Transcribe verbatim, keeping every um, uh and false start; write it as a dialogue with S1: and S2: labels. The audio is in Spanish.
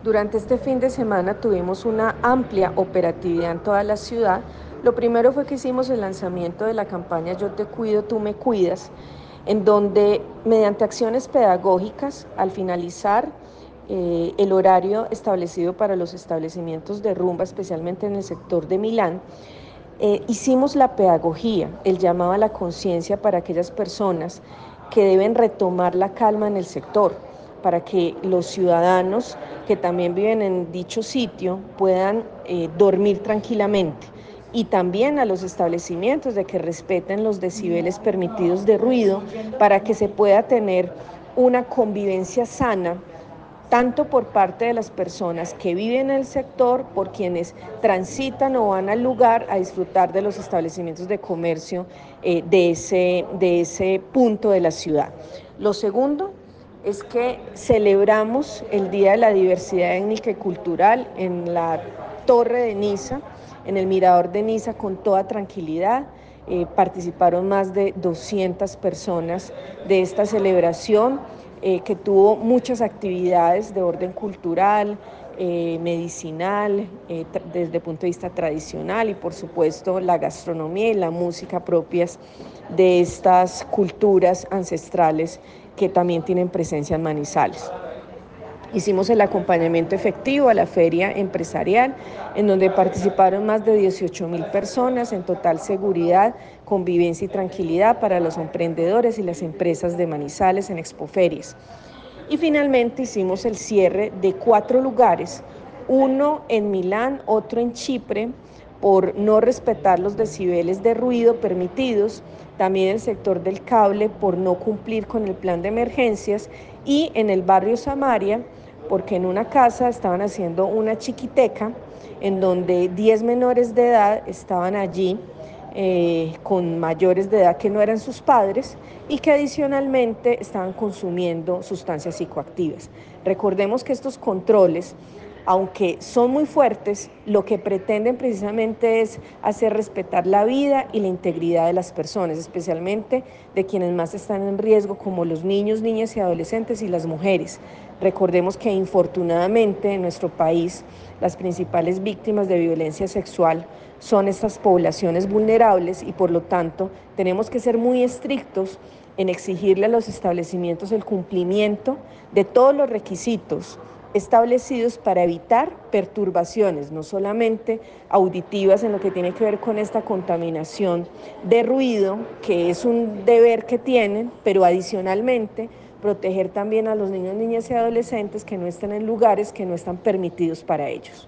S1: Durante este fin de semana tuvimos una amplia operatividad en toda la ciudad. Lo primero fue que hicimos el lanzamiento de la campaña Yo te cuido, tú me cuidas, en donde mediante acciones pedagógicas, al finalizar eh, el horario establecido para los establecimientos de rumba, especialmente en el sector de Milán, eh, hicimos la pedagogía, el llamado a la conciencia para aquellas personas que deben retomar la calma en el sector, para que los ciudadanos que también viven en dicho sitio puedan eh, dormir tranquilamente, y también a los establecimientos de que respeten los decibeles permitidos de ruido para que se pueda tener una convivencia sana, tanto por parte de las personas que viven en el sector, por quienes transitan o van al lugar a disfrutar de los establecimientos de comercio eh, de, ese, de ese punto de la ciudad. Lo segundo es que celebramos el Día de la Diversidad Étnica y Cultural en la Torre de Niza, en el Mirador de Niza, con toda tranquilidad. Eh, participaron más de doscientas personas de esta celebración, eh, que tuvo muchas actividades de orden cultural, eh, medicinal, eh, desde el punto de vista tradicional, y por supuesto la gastronomía y la música propias de estas culturas ancestrales que también tienen presencia en Manizales. Hicimos el acompañamiento efectivo a la feria empresarial, en donde participaron más de dieciocho mil personas, en total seguridad, convivencia y tranquilidad para los emprendedores y las empresas de Manizales en Expoferias. Y finalmente hicimos el cierre de cuatro lugares, uno en Milán, otro en Chipre, por no respetar los decibeles de ruido permitidos, también el sector del cable por no cumplir con el plan de emergencias, y en el barrio Samaria, porque en una casa estaban haciendo una chiquiteca en donde diez menores de edad estaban allí eh, con mayores de edad que no eran sus padres, y que adicionalmente estaban consumiendo sustancias psicoactivas. Recordemos que estos controles, aunque son muy fuertes, lo que pretenden precisamente es hacer respetar la vida y la integridad de las personas, especialmente de quienes más están en riesgo, como los niños, niñas y adolescentes y las mujeres. Recordemos que infortunadamente en nuestro país las principales víctimas de violencia sexual son estas poblaciones vulnerables, y por lo tanto tenemos que ser muy estrictos en exigirle a los establecimientos el cumplimiento de todos los requisitos establecidos para evitar perturbaciones, no solamente auditivas en lo que tiene que ver con esta contaminación de ruido, que es un deber que tienen, pero adicionalmente proteger también a los niños, niñas y adolescentes que no estén en lugares que no están permitidos para ellos.